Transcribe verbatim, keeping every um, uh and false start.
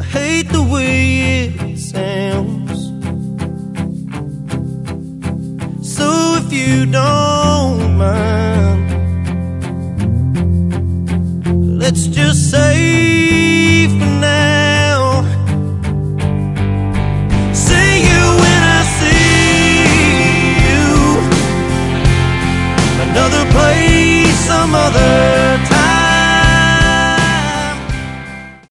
hate the way it sounds. So if you don't mind, let's just say for now, see you when I see you, another place, some other time.